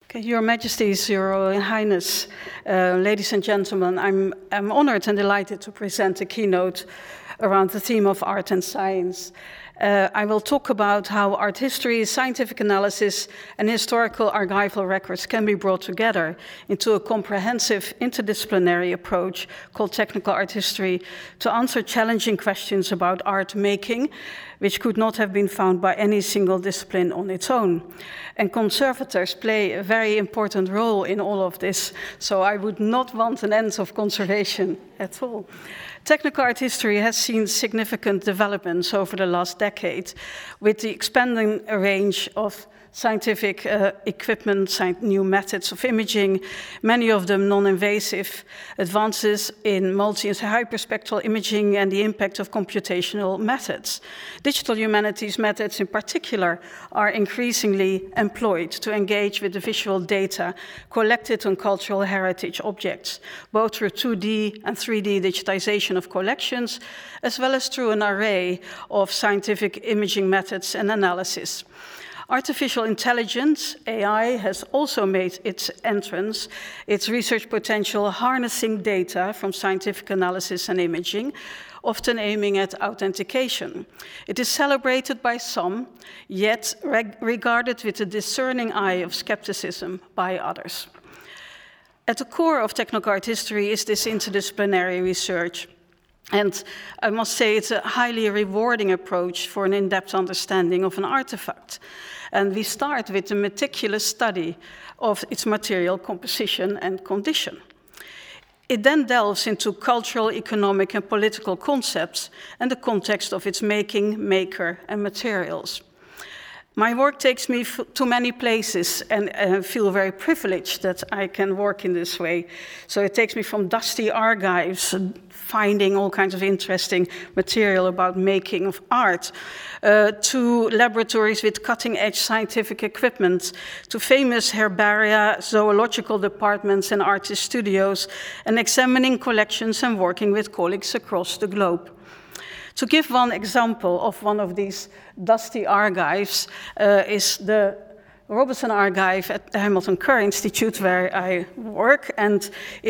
Okay, Your Majesties, Your Royal Highness, ladies and gentlemen, I'm honored and delighted to present a keynote around the theme of art and science. I will talk about how art history, scientific analysis, and historical archival records can be brought together into a comprehensive interdisciplinary approach called technical art history to answer challenging questions about art making, which could not have been found by any single discipline on its own. And conservators play a very important role in all of this, so I would not want an end of conservation at all. Technical art history has seen significant developments over the last decade, with the expanding range of scientific equipment, new methods of imaging, many of them non-invasive, advances in multi- and hyperspectral imaging, and the impact of computational methods. Digital humanities methods in particular are increasingly employed to engage with the visual data collected on cultural heritage objects, both through 2D and 3D digitization of collections, as well as through an array of scientific imaging methods and analysis. Artificial intelligence, AI, has also made its entrance, its research potential harnessing data from scientific analysis and imaging, often aiming at authentication. It is celebrated by some, yet regarded with a discerning eye of skepticism by others. At the core of technical art history is this interdisciplinary research. And I must say it's a highly rewarding approach for an in-depth understanding of an artifact. And we start with a meticulous study of its material composition and condition. It then delves into cultural, economic, and political concepts and the context of its making, maker, and materials. My work takes me to many places, and I feel very privileged that I can work in this way. So it takes me from dusty archives, finding all kinds of interesting material about making of art, to laboratories with cutting-edge scientific equipment, to famous herbaria, zoological departments, and artist studios, and examining collections and working with colleagues across the globe. To give one example of one of these dusty archives is the Robinson Archive at the Hamilton Kerr Institute, where I work, and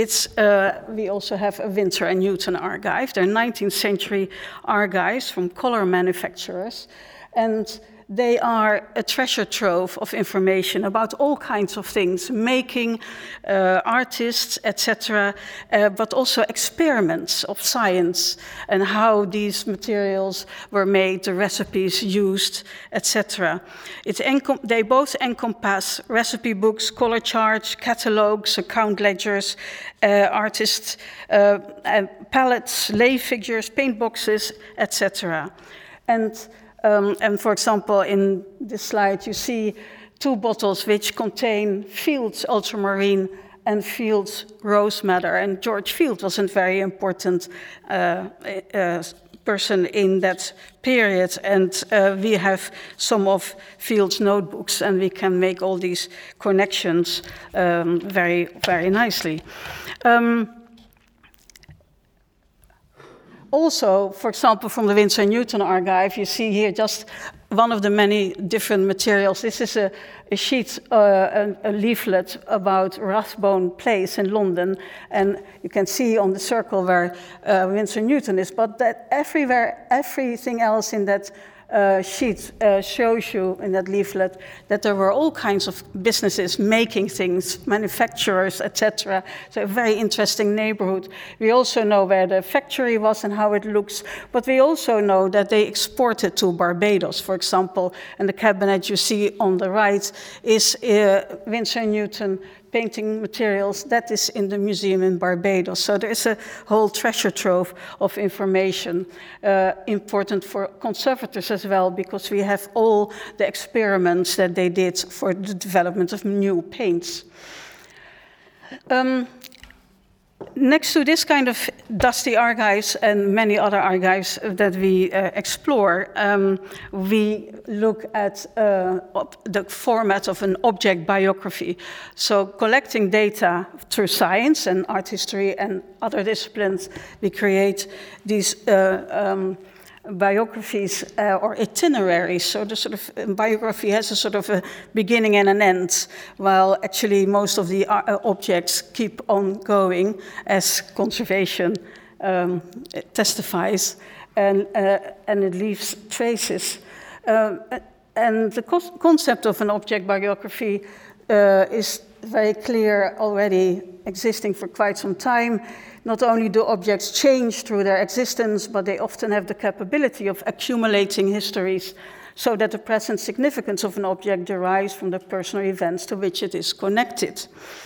we also have a Winsor and Newton archive. They're 19th century archives from color manufacturers, and they are a treasure trove of information about all kinds of things, making, artists, etc., but also experiments of science and how these materials were made, the recipes used, etc. They both encompass recipe books, color charts, catalogs, account ledgers, artists' palettes, lay figures, paint boxes, etc. And for example, in this slide, you see two bottles which contain Field's ultramarine and Field's rose madder. And George Field was a very important person in that period. And we have some of Field's notebooks, and we can make all these connections very, very nicely. Also, for example, from the Winsor and Newton archive, you see here just one of the many different materials. This is a sheet, a leaflet about Rathbone Place in London, and you can see on the circle where Winsor and Newton is, but that everything else in that sheet shows you in that leaflet that there were all kinds of businesses making things, manufacturers, etc. So a very interesting neighborhood. We also know where the factory was and how it looks, but we also know that they exported to Barbados, for example, and the cabinet you see on the right is Winsor and Newton painting materials that is in the museum in Barbados. So there is a whole treasure trove of information, important for conservators as well, because we have all the experiments that they did for the development of new paints. Next to this kind of dusty archives and many other archives that we explore, we look at the format of an object biography. So collecting data through science and art history and other disciplines, we create these biographies or itineraries. So the sort of biography has a sort of a beginning and an end, while actually most of the objects keep on going as conservation testifies, and it leaves traces. And the concept of an object biography is very clear, already existing for quite some time. Not only do objects change through their existence, but they often have the capability of accumulating histories, so that the present significance of an object derives from the personal events to which it is connected.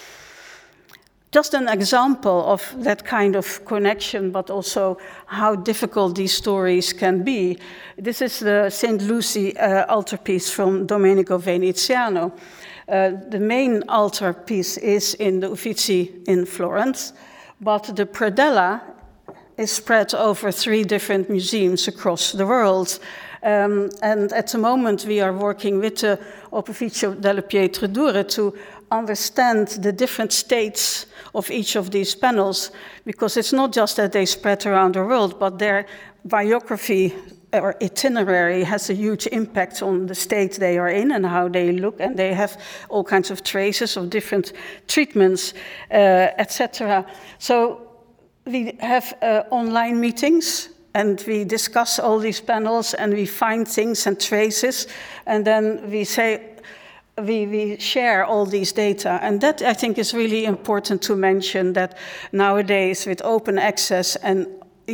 Just an example of that kind of connection, but also how difficult these stories can be. This is the St. Lucy altarpiece from Domenico Veneziano. The main altarpiece is in the Uffizi in Florence, but the predella is spread over 3 different museums across the world. And at the moment we are working with the Opificio delle Pietre Dure to understand the different states of each of these panels, because it's not just that they spread around the world, but their biography or itinerary has a huge impact on the state they are in and how they look, and they have all kinds of traces of different treatments, etc. So we have online meetings, and we discuss all these panels, and we find things and traces, and then we say, we share all these data. And that, I think, is really important to mention, that nowadays with open access and,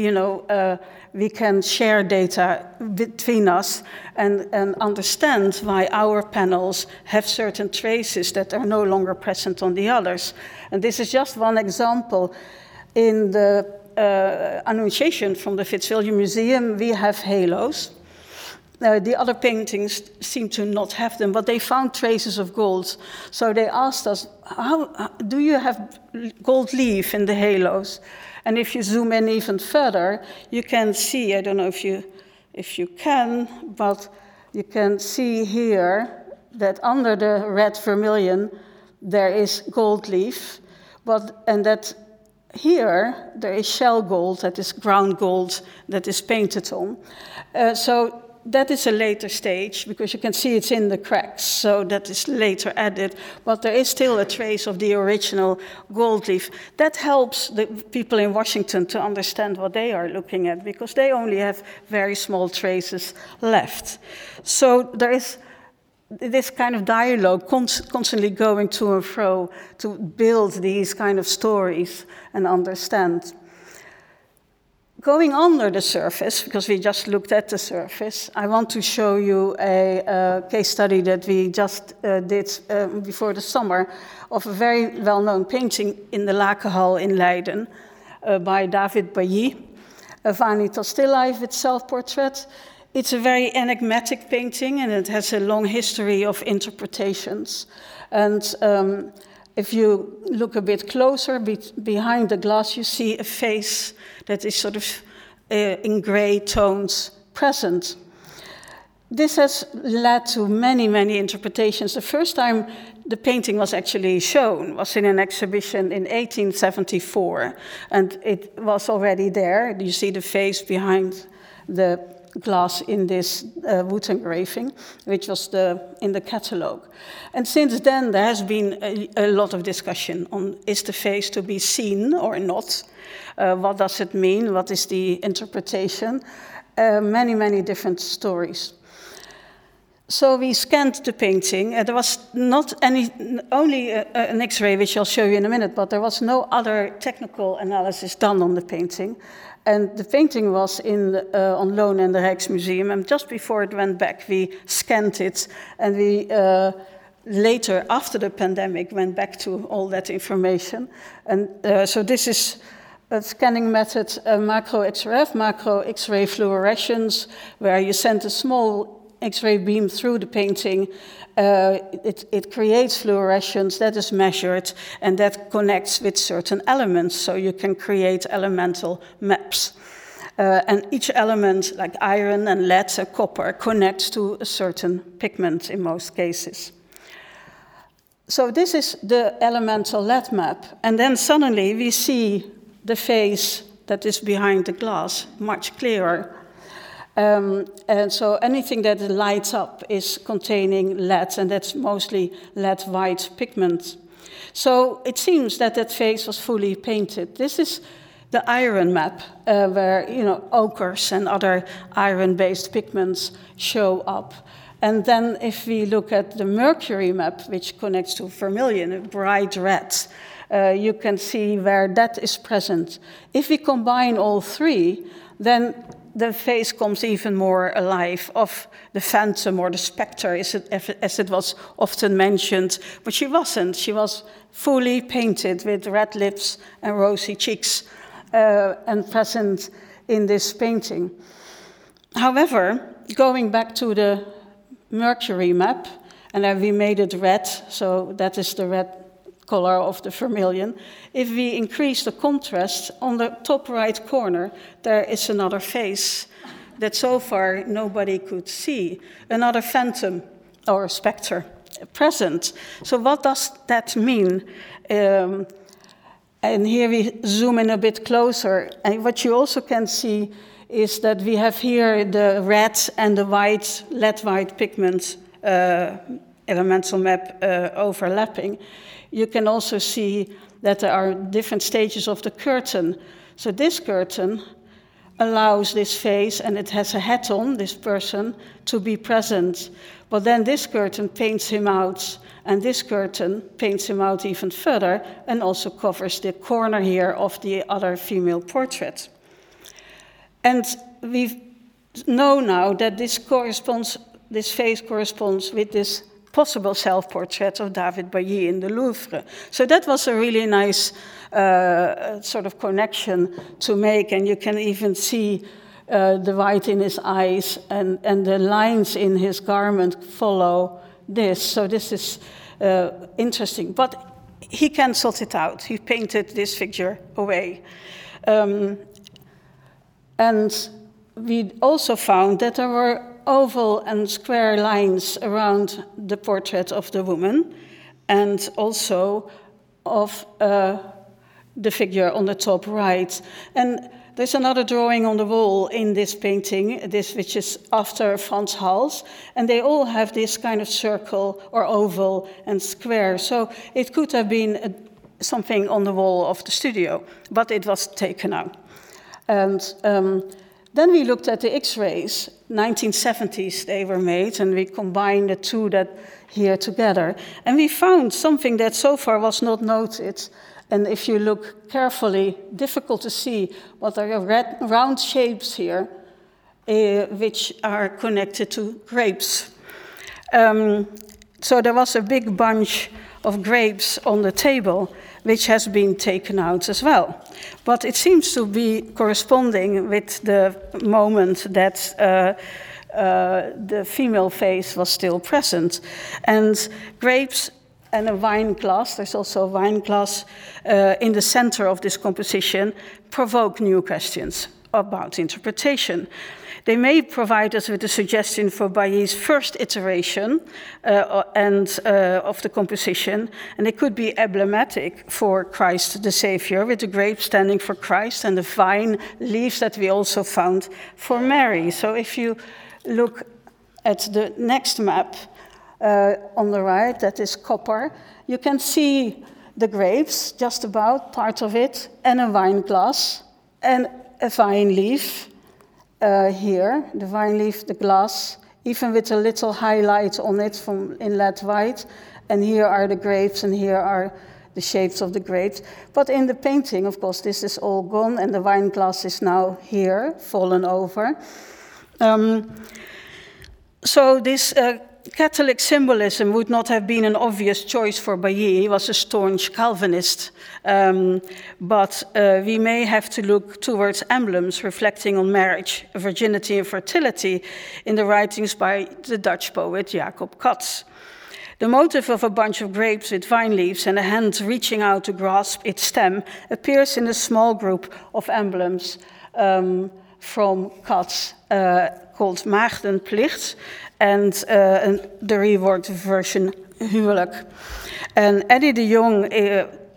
we can share data between us and understand why our panels have certain traces that are no longer present on the others. And this is just one example. In the Annunciation from the Fitzwilliam Museum, we have halos. The other paintings seem to not have them, but they found traces of gold. So they asked us, how do you have gold leaf in the halos? And if you zoom in even further, you can see, I don't know if you can, but you can see here that under the red vermilion, there is gold leaf, and that here there is shell gold, that is ground gold, that is painted on. So that is a later stage, because you can see it's in the cracks, so that is later added, but there is still a trace of the original gold leaf. That helps the people in Washington to understand what they are looking at, because they only have very small traces left. So there is this kind of dialogue constantly going to and fro to build these kind of stories and understand. Going under the surface, because we just looked at the surface, I want to show you a case study that we just did before the summer of a very well-known painting in the Lakenhal in Leiden by David Bailly, a Vanitas still life with self-portrait. It's a very enigmatic painting, and it has a long history of interpretations. And if you look a bit closer, behind the glass, you see a face that is sort of in gray tones present. This has led to many, many interpretations. The first time the painting was actually shown was in an exhibition in 1874, and it was already there. You see the face behind the glass in this wood engraving, which was in the catalogue. And since then, there has been a lot of discussion on, is the face to be seen or not? What does it mean? What is the interpretation? Many, many different stories. So we scanned the painting. There was not only an X-ray, which I'll show you in a minute, but there was no other technical analysis done on the painting. And the painting was on loan in the Rijksmuseum, and just before it went back, we scanned it, and we later, after the pandemic, went back to all that information. And so this is a scanning method, macro XRF, macro X-ray fluorescence, where you send a small X-ray beam through the painting. It creates fluorescence that is measured, and that connects with certain elements, so you can create elemental maps. And each element, like iron and lead and copper, connects to a certain pigment in most cases. So this is the elemental lead map, and then suddenly we see the face that is behind the glass much clearer. And so anything that lights up is containing lead, and that's mostly lead white pigment. So it seems that that face was fully painted. This is the iron map, where ochres and other iron-based pigments show up. And then if we look at the mercury map, which connects to vermilion, a bright red, you can see where that is present. If we combine all three, then the face comes even more alive, of the phantom or the spectre, as it was often mentioned. But she wasn't. She was fully painted with red lips and rosy cheeks and present in this painting. However, going back to the mercury map, and then we made it red, so that is the red color of the vermilion. If we increase the contrast, on the top right corner, there is another face that so far nobody could see, another phantom or spectre present. So what does that mean? And here we zoom in a bit closer, and what you also can see is that we have here the red and the white, lead white pigment elemental map overlapping. You can also see that there are different stages of the curtain. So this curtain allows this face, and it has a hat on, this person, to be present. But then this curtain paints him out, and this curtain paints him out even further, and also covers the corner here of the other female portrait. And we know now that this face corresponds with this possible self-portrait of David Bailly in the Louvre. So that was a really nice sort of connection to make, and you can even see the white in his eyes, and the lines in his garment follow this. So this is interesting. But he cancelled it out. He painted this figure away. And we also found that there were oval and square lines around the portrait of the woman, and also of the figure on the top right. And there's another drawing on the wall in this painting, which is after Frans Hals, and they all have this kind of circle or oval and square. So it could have been something on the wall of the studio, but it was taken out. And then we looked at the X-rays. 1970s they were made, and we combined the two that here together. And we found something that so far was not noted. And if you look carefully, difficult to see, but there are round shapes here, which are connected to grapes. So there was a big bunch of grapes on the table, which has been taken out as well. But it seems to be corresponding with the moment that the female face was still present. And grapes and a wine glass, there's also a wine glass in the center of this composition, provoke new questions about interpretation. They may provide us with a suggestion for Bailly's first iteration of the composition, and they could be emblematic for Christ the Savior, with the grape standing for Christ and the vine leaves that we also found for Mary. So if you look at the next map on the right, that is copper, you can see the grapes, just about part of it, and a wine glass, and a vine leaf. Here, the vine leaf, the glass, even with a little highlight on it in lead white. And here are the grapes, and here are the shapes of the grapes. But in the painting, of course, this is all gone, and the wine glass is now here, fallen over. So this Catholic symbolism would not have been an obvious choice for Bailly. He was a staunch Calvinist. But we may have to look towards emblems reflecting on marriage, virginity, and fertility in the writings by the Dutch poet Jacob Cats. The motif of a bunch of grapes with vine leaves and a hand reaching out to grasp its stem appears in a small group of emblems from Cats called Maagdenplicht, and the reworked version Huwelijk. And Eddie de Jong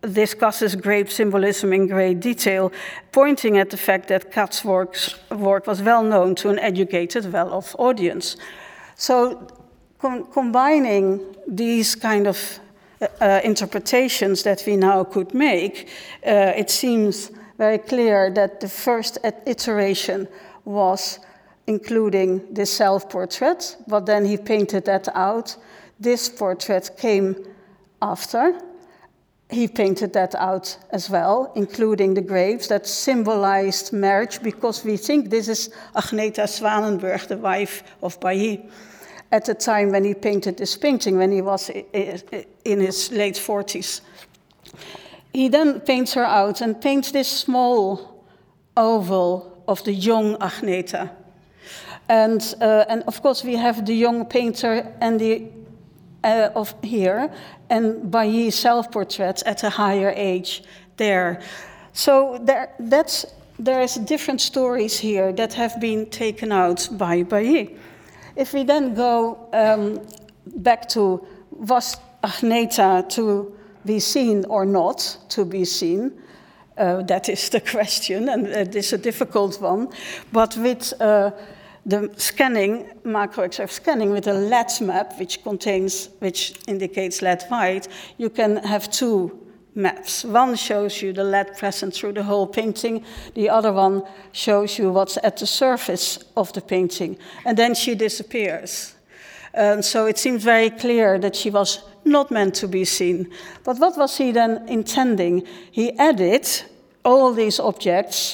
discusses grape symbolism in great detail, pointing at the fact that Katz's work was well known to an educated, well-off audience. So combining these kind of interpretations that we now could make, it seems very clear that the first iteration was including this self-portrait, but then he painted that out. This portrait came after. He painted that out as well, including the grapes that symbolized marriage, because we think this is Agneta Zwanenburg, the wife of Bailly, at the time when he painted this painting, when he was in his late 40s. He then paints her out and paints this small oval of the young Agneta. And of course, we have the young painter and the of here, and Bailly's self-portraits at a higher age there. So there's different stories here that have been taken out by Bailly. If we then go back to, was Agneta to be seen or not to be seen? That is the question, and it is a difficult one. But with the scanning, macro-X-ray scanning with a lead map, which indicates lead white, you can have two maps. One shows you the lead present through the whole painting. The other one shows you what's at the surface of the painting. And then she disappears. So it seems very clear that she was not meant to be seen. But what was he then intending? He added all these objects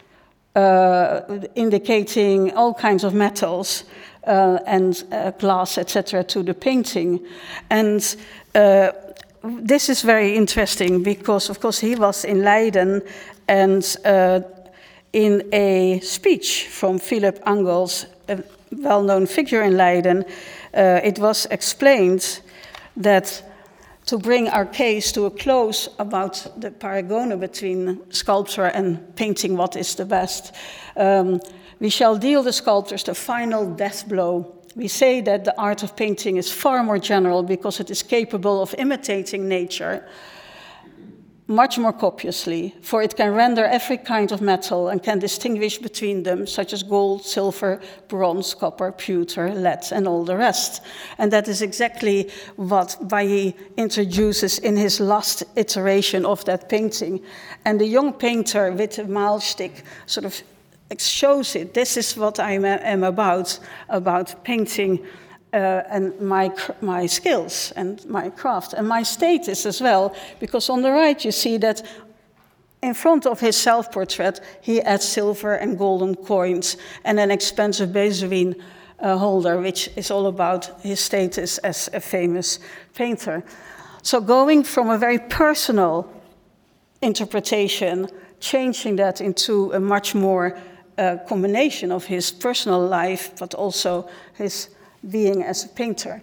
indicating all kinds of metals and glass, etc., to the painting. And this is very interesting because, of course, he was in Leiden, and in a speech from Philip Angels, a well-known figure in Leiden, it was explained that to bring our case to a close about the paragone between sculpture and painting, what is the best, we shall deal the sculptors the final death blow. We say that the art of painting is far more general because it is capable of imitating nature much more copiously, for it can render every kind of metal and can distinguish between them, such as gold, silver, bronze, copper, pewter, lead, and all the rest. And that is exactly what Bailly introduces in his last iteration of that painting. And the young painter with the mahlstick sort of shows it. This is what I am about painting and my skills and my craft and my status as well, because on the right you see that in front of his self-portrait he adds silver and golden coins and an expensive Bezuin holder, which is all about his status as a famous painter. So going from a very personal interpretation, changing that into a much more combination of his personal life, but also his being as a painter.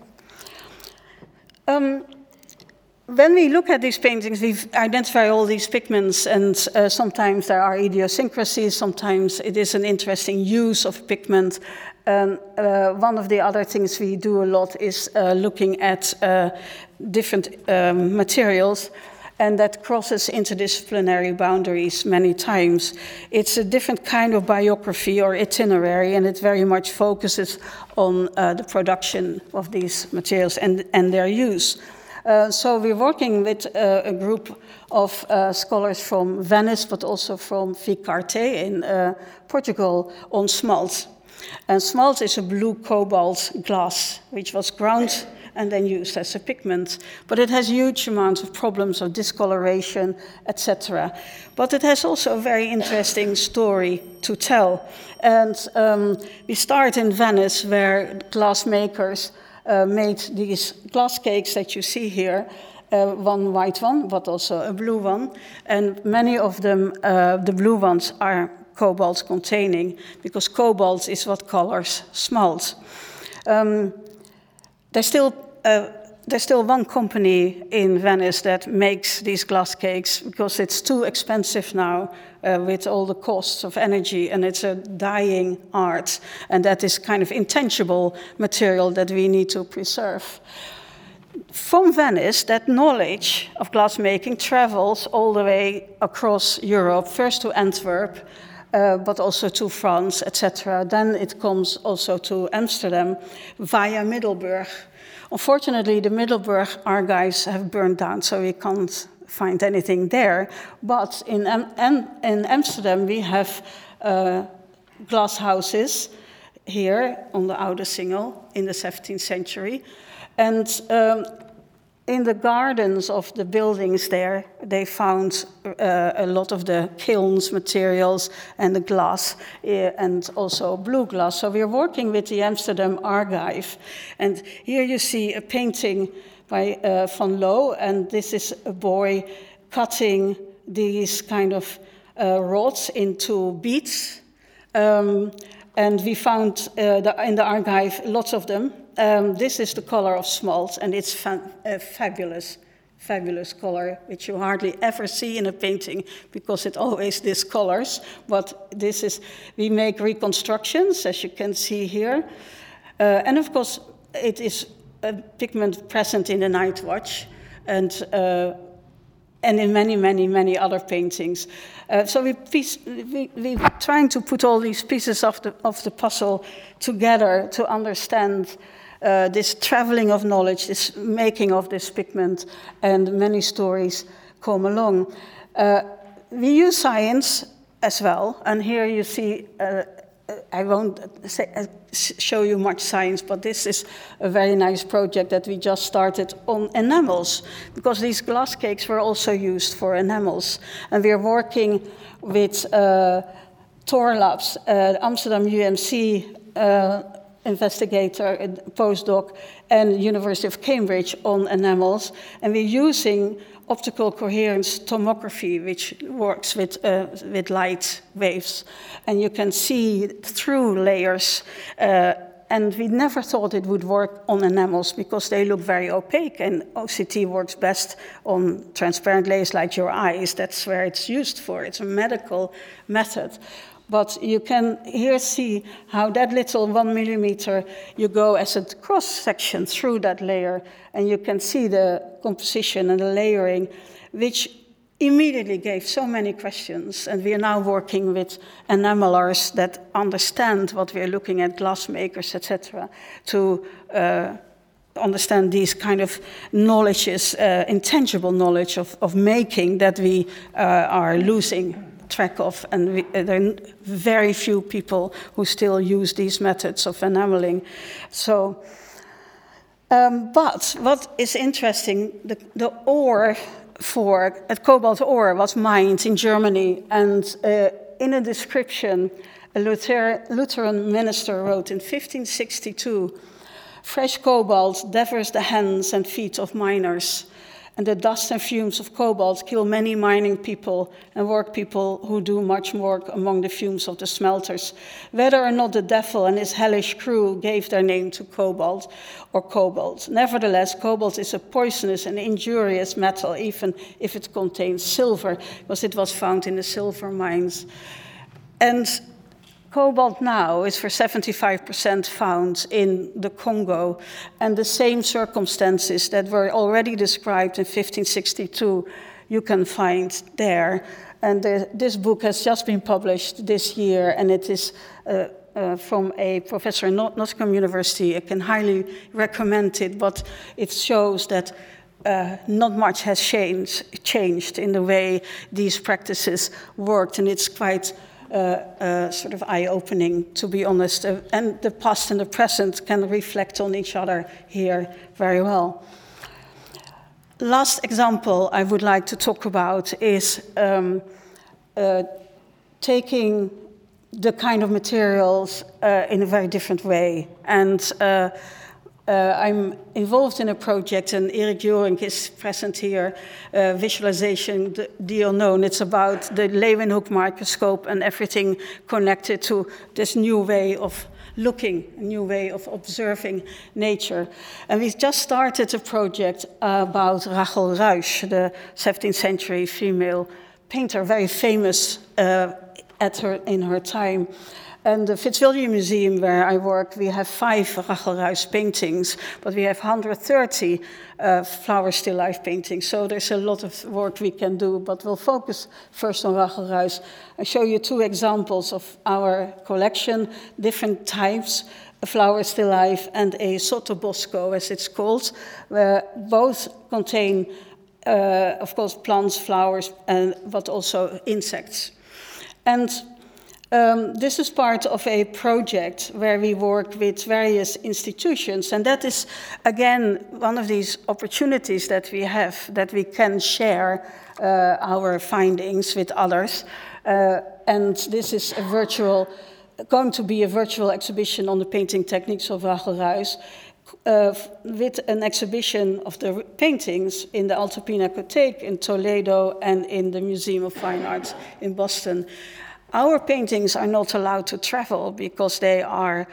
When we look at these paintings, we identify all these pigments, and sometimes there are idiosyncrasies, sometimes it is an interesting use of pigment. One of the other things we do a lot is looking at different materials, and that crosses interdisciplinary boundaries many times. It's a different kind of biography or itinerary, and it very much focuses on the production of these materials and their use. So we're working with a group of scholars from Venice, but also from Vicarte in Portugal, on smalt. And smalt is a blue cobalt glass, which was ground and then used as a pigment. But it has huge amounts of problems of discoloration, etc. But it has also a very interesting story to tell. And we start in Venice, where glass makers made these glass cakes that you see here, one white one, but also a blue one. And many of them, the blue ones, are cobalt containing, because cobalt is what colors smalt. There's still one company in Venice that makes these glass cakes, because it's too expensive now with all the costs of energy, and it's a dying art, and that is kind of intangible material that we need to preserve. from Venice, that knowledge of glassmaking travels all the way across Europe, first to Antwerp, but also to France, etc. Then it comes also to Amsterdam via Middelburg. Unfortunately, the Middelburg archives have burned down, so we can't find anything there. But in Amsterdam, we have glass houses here on the Oude Singel in the 17th century. And in the gardens of the buildings there, they found a lot of the kilns materials and the glass and also blue glass. So we're working with the Amsterdam Archive. And here you see a painting by Van Loo, and this is a boy cutting these kind of rods into beads. And we found in the archive lots of them. This is the color of smalt, and it's a fabulous color, which you hardly ever see in a painting because it always discolors. But this is, we make reconstructions, as you can see here. And of course, it is a pigment present in the Night Watch and in many other paintings. So we're trying to put all these pieces of the puzzle together to understand this traveling of knowledge, this making of this pigment, and many stories come along. We use science as well, and here you see, I won't show you much science, but this is a very nice project that we just started on enamels, because these glass cakes were also used for enamels. And we are working with Thorlabs, Amsterdam UMC investigator, postdoc, and University of Cambridge on enamels. And we're using optical coherence tomography, which works with light waves. And you can see through layers. And we never thought it would work on enamels because they look very opaque, and OCT works best on transparent layers like your eyes. That's where it's used for. It's a medical method. But you can here see how that little 1 millimeter, you go as a cross-section through that layer, and you can see the composition and the layering, which immediately gave so many questions. And we are now working with enamelers that understand what we are looking at, glassmakers, etc., to understand these kind of knowledges, intangible knowledge of making that we are losing track of, and there are very few people who still use these methods of enameling. So, but what is interesting, the ore for cobalt ore was mined in Germany, and in a description, a Lutheran minister wrote in 1562, "Fresh cobalt devours the hands and feet of miners, and the dust and fumes of cobalt kill many mining people and work people who do much work among the fumes of the smelters. Whether or not the devil and his hellish crew gave their name to cobalt or cobalt. Nevertheless, cobalt is a poisonous and injurious metal, even if it contains silver, because it was found in the silver mines." And cobalt now is for 75% found in the Congo, and the same circumstances that were already described in 1562 you can find there. And this book has just been published this year, and it is from a professor at Nottingham University. I can highly recommend it, but it shows that not much has changed in the way these practices worked, and it's quite sort of eye-opening, to be honest. And the past and the present can reflect on each other here very well. Last example I would like to talk about is taking the kind of materials in a very different way. And I'm involved in a project, and Erik Joring is present here, Visualization the Unknown. It's about the Leeuwenhoek microscope and everything connected to this new way of looking, a new way of observing nature. And we just started a project about Rachel Ruijs, the 17th century female painter, very famous in her time. And the Fitzwilliam Museum, where I work, we have 5 Rachel Ruijs paintings, but we have 130 flower still life paintings. So there's a lot of work we can do, but we'll focus first on Rachel Ruijs. I show you 2 examples of our collection, different types, a flower still life and a sottobosco, as it's called, where both contain, of course, plants, flowers, but also insects. And this is part of a project where we work with various institutions, and that is, again, one of these opportunities that we have, that we can share our findings with others. And this is going to be a virtual exhibition on the painting techniques of Rachel Ruijs, with an exhibition of the paintings in the Alta Pinacotheek in Toledo and in the Museum of Fine Arts in Boston. Our paintings are not allowed to travel because they are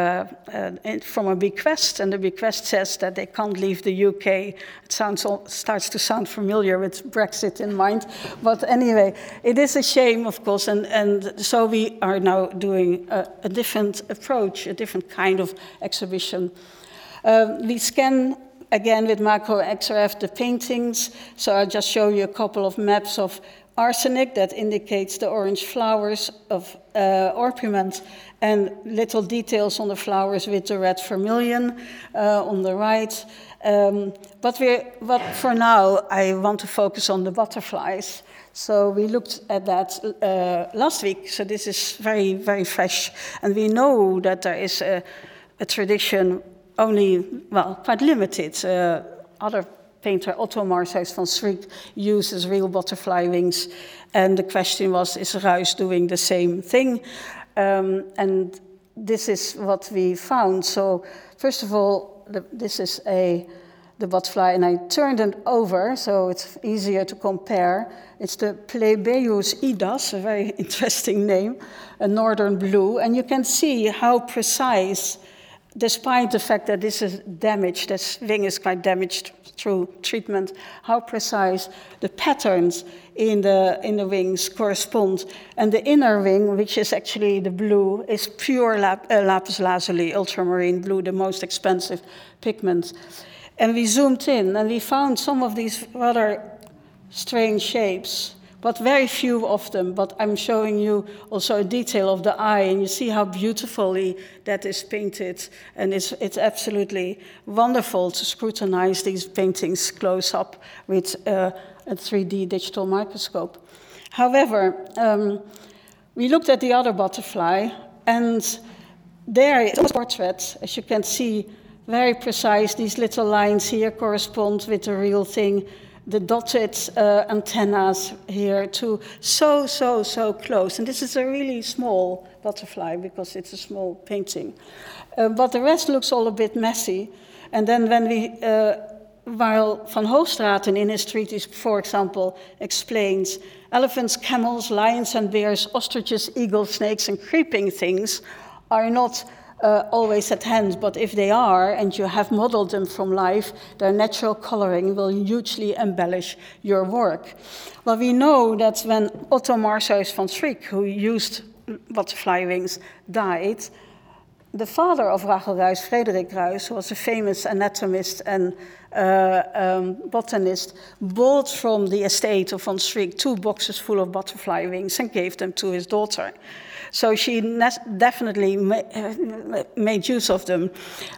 from a bequest, and the bequest says that they can't leave the UK. It starts to sound familiar with Brexit in mind, but anyway, it is a shame, of course, and so we are now doing a different approach, a different kind of exhibition. We scan, again, with macro XRF the paintings, so I'll just show you a couple of maps of arsenic that indicates the orange flowers of orpiment, and little details on the flowers with the red vermilion on the right. But for now, I want to focus on the butterflies. So we looked at that last week, so this is very, very fresh. And we know that there is a tradition only, well, quite limited. Other painter Otto Marseis van Schriek uses real butterfly wings, and the question was, is Ruijs doing the same thing? And this is what we found. So first of all, this is the butterfly, and I turned it over so it's easier to compare. It's the Plebeius idas, a very interesting name, a northern blue, and you can see how precise, despite the fact that this is damaged, this wing is quite damaged through treatment, how precise the patterns in the wings correspond. And the inner wing, which is actually the blue, is pure lapis lazuli, ultramarine blue, the most expensive pigment. And we zoomed in, and we found some of these rather strange shapes, but very few of them. But I'm showing you also a detail of the eye, and you see how beautifully that is painted. And it's absolutely wonderful to scrutinize these paintings close up with a 3D digital microscope. However, we looked at the other butterfly, and there it's a portrait, as you can see, very precise. These little lines here correspond with the real thing. The dotted antennas here too, so close. And this is a really small butterfly because it's a small painting. But the rest looks all a bit messy. And then when while Van Hoogstraten in his treatise, for example, explains elephants, camels, lions and bears, ostriches, eagles, snakes and creeping things are not always at hand, but if they are, and you have modeled them from life, their natural coloring will hugely embellish your work. Well, we know that when Otto Marseis van Schriek, who used butterfly wings, died, the father of Rachel Ruijs, Frederik Ruijs, who was a famous anatomist and botanist, bought from the estate of van Schriek 2 boxes full of butterfly wings and gave them to his daughter. So she definitely made use of them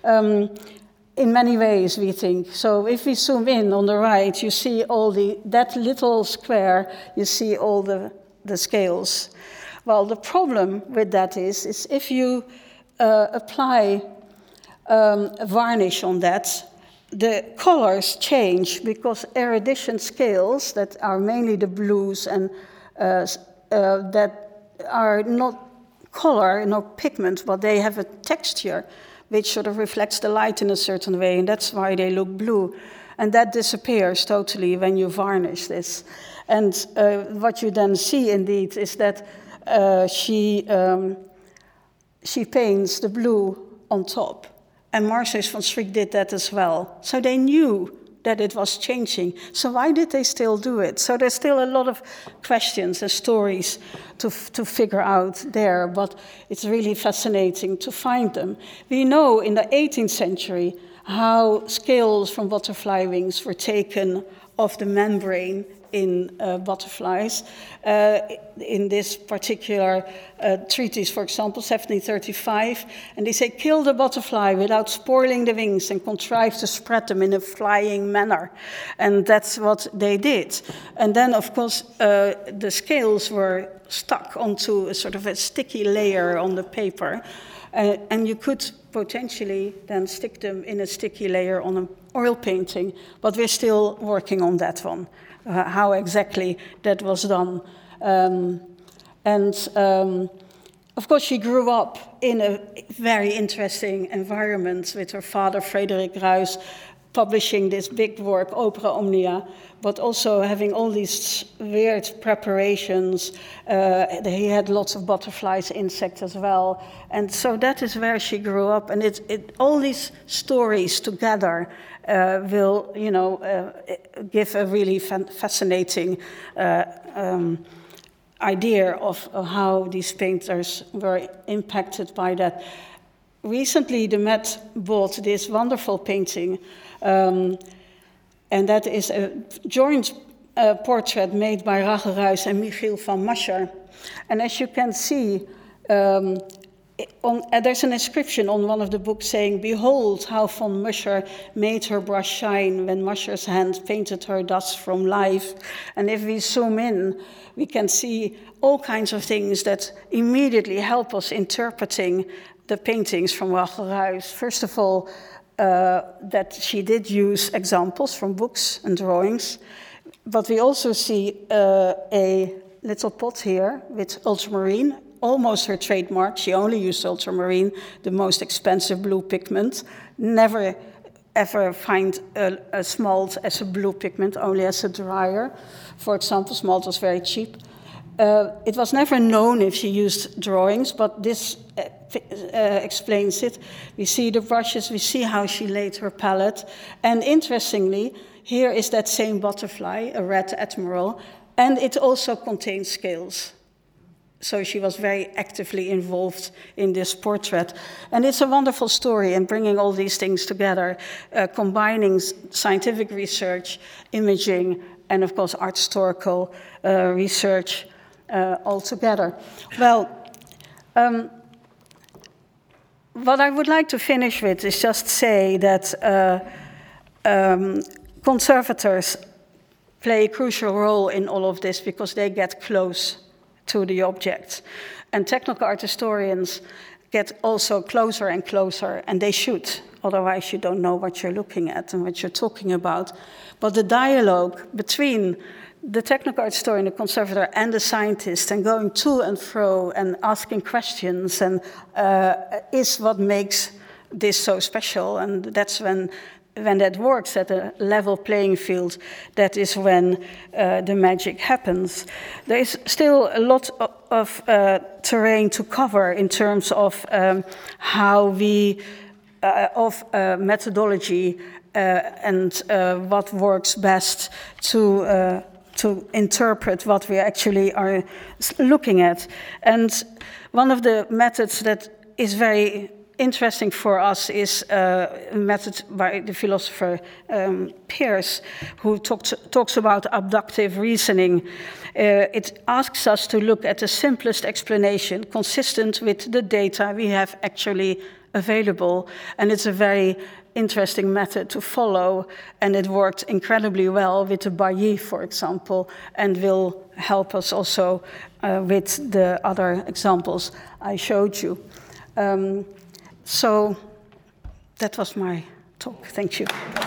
in many ways, we think. So if we zoom in on the right, you see that little square, you see all the scales. Well, the problem with that is if you apply a varnish on that, the colors change because erudition scales that are mainly the blues and that are not color, no pigment, but they have a texture which sort of reflects the light in a certain way, and that's why they look blue. And that disappears totally when you varnish this. And what you then see indeed is that she paints the blue on top. And Marseis van Schriek did that as well. So they knew that it was changing. So why did they still do it? So there's still a lot of questions and stories to figure out there, but it's really fascinating to find them. We know in the 18th century how scales from butterfly wings were taken off the membrane in butterflies. In this particular treatise, for example, 1735, and they say, kill the butterfly without spoiling the wings and contrive to spread them in a flying manner. And that's what they did. And then, of course, the scales were stuck onto a sort of a sticky layer on the paper, and you could potentially then stick them in a sticky layer on an oil painting, but we're still working on that one. How exactly that was done. Of course, she grew up in a very interesting environment with her father, Frederik Ruys, publishing this big work, Opera Omnia, but also having all these weird preparations. He had lots of butterflies, insects as well. And so that is where she grew up. And all these stories together will, give a really fascinating idea of how these painters were impacted by that. Recently, the Met bought this wonderful painting, and that is a joint portrait made by Rachel Ruys and Michiel van Mascher. And as you can see, there's an inscription on one of the books saying, "Behold how van Mascher made her brush shine when Mascher's hand painted her thus from life." And if we zoom in, we can see all kinds of things that immediately help us interpreting the paintings from Rachel Ruys. First of all, that she did use examples from books and drawings, but we also see a little pot here with ultramarine, almost her trademark. She only used ultramarine, the most expensive blue pigment. Never ever find a smalt as a blue pigment, only as a dryer. For example, smalt was very cheap. It was never known if she used drawings, but this explains it. We see the brushes, we see how she laid her palette. And interestingly, here is that same butterfly, a red admiral, and it also contains scales. So she was very actively involved in this portrait. And it's a wonderful story in bringing all these things together, combining scientific research, imaging, and of course art historical research all together. Well, what I would like to finish with is just say that conservators play a crucial role in all of this because they get close to the object. And technical art historians get also closer and closer, and they should. Otherwise, you don't know what you're looking at and what you're talking about. But the dialogue between the technical art historian, the conservator, and the scientist, and going to and fro and asking questions, and is what makes this so special. And that's when that works at a level playing field, that is when the magic happens. There is still a lot of terrain to cover in terms of how we, of methodology and what works best to interpret what we actually are looking at. And one of the methods that is very interesting for us is a method by the philosopher Peirce, who talks about abductive reasoning. It asks us to look at the simplest explanation consistent with the data we have actually available, and it's a very interesting method to follow, and it worked incredibly well with the Bailly, for example, and will help us also with the other examples I showed you. So that was my talk. Thank you.